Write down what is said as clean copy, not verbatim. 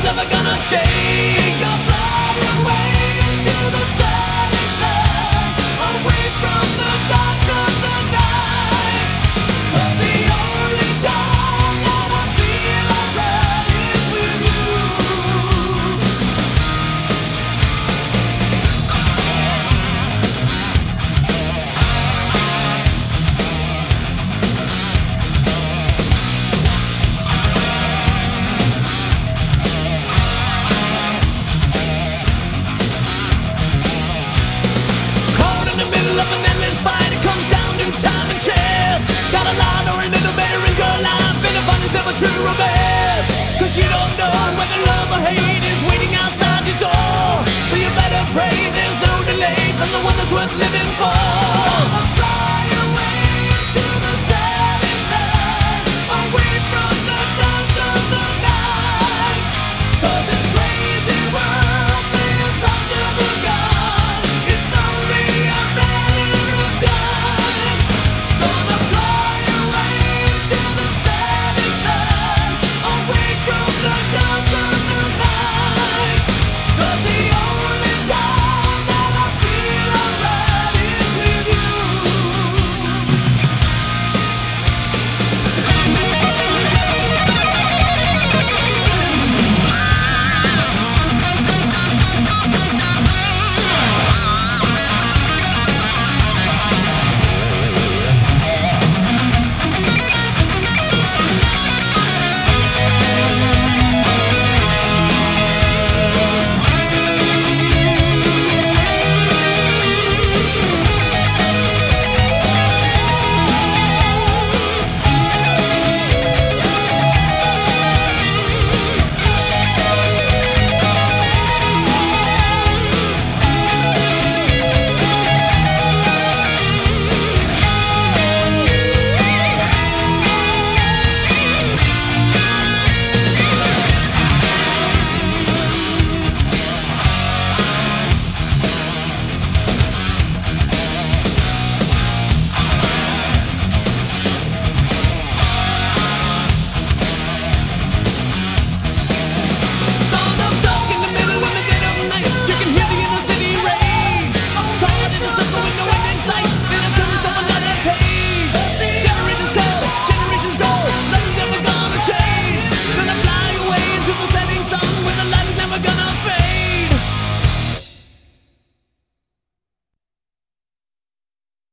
never gonna change. You'll fly away into the setting sun, away from the dark of the night. 'Cause the only time that I feel alright is with you. Caught in the middle of an endless fight, it comes down to time and chance. Got a line or a little bit of wrinkle line, been a bunny's never true romance. 'Cause you don't know whether love or hate is waiting outside your door. So you better pray there's no delay from the one that's worth living